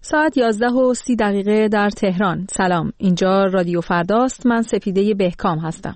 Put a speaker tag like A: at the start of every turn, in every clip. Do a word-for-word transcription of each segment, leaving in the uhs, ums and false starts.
A: ساعت یازده و سی دقیقه در تهران. سلام، اینجا رادیو فرداست. من سپیده بهکام هستم.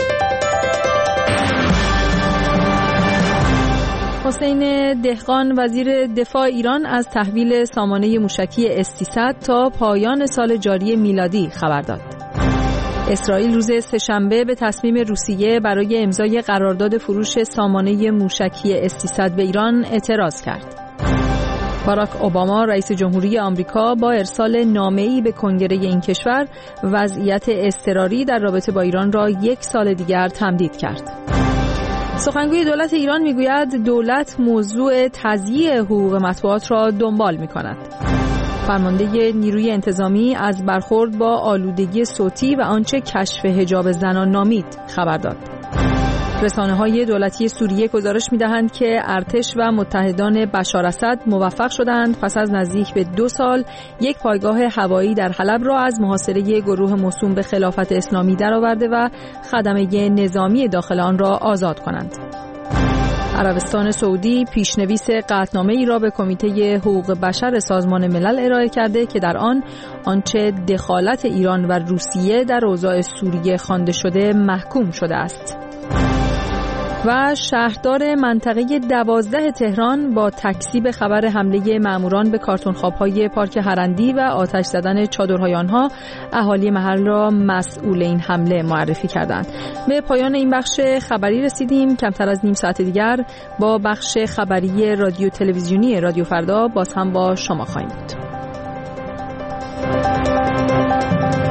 A: حسین دهقان وزیر دفاع ایران از تحویل سامانه موشکی اس سیصد تا پایان سال جاری میلادی خبر داد. اسرائیل روز سه‌شنبه به تصمیم روسیه برای امضای قرارداد فروش سامانه موشکی اس سیصد به ایران اعتراض کرد. باراک اوباما رئیس جمهوری آمریکا با ارسال نامه‌ای به کنگره این کشور وضعیت اضطراری در رابطه با ایران را یک سال دیگر تمدید کرد. سخنگوی دولت ایران میگوید دولت موضوع تضییع حقوق مطبوعات را دنبال می‌کند. فرمانده نیروی انتظامی از برخورد با آلودگی صوتی و آنچه کشف حجاب زنان نامید خبر داد. رسانه‌های دولتی سوریه گزارش می‌دهند که ارتش و متحدان بشار اسد موفق شدند پس از نزدیک به دو سال یک پایگاه هوایی در حلب را از محاصره گروه موسوم به خلافت اسلامی درآورده و خدمه نظامی داخل آن را آزاد کنند. عربستان سعودی پیشنویس قطعنامه‌ای را به کمیته حقوق بشر سازمان ملل ارائه کرده که در آن آنچه دخالت ایران و روسیه در اوضاع سوریه خوانده شده محکوم شده است. و شهردار منطقه دوازده تهران با تکذیب خبر حمله ماموران به کارتون خواب‌های پارک هرندی و آتش زدن چادرهای آنها اهالی محل را مسئول این حمله معرفی کردند. به پایان این بخش خبری رسیدیم. کمتر از نیم ساعت دیگر با بخش خبری رادیو تلویزیونی رادیو فردا باز هم با شما خواهیم بود.